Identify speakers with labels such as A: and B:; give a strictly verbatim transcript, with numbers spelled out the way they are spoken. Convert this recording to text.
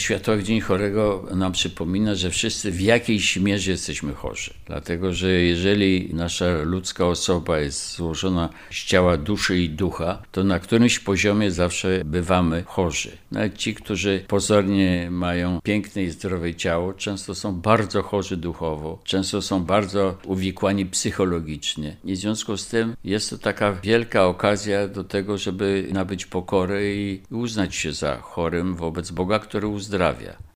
A: Światowy Dzień Chorego nam przypomina, że wszyscy w jakiejś mierze jesteśmy chorzy. Dlatego, że jeżeli nasza ludzka osoba jest złożona z ciała, duszy i ducha, to na którymś poziomie zawsze bywamy chorzy. Nawet ci, którzy pozornie mają piękne i zdrowe ciało, często są bardzo chorzy duchowo, często są bardzo uwikłani psychologicznie. I w związku z tym jest to taka wielka okazja do tego, żeby nabyć pokory i uznać się za chorym wobec Boga, który uzdrawia.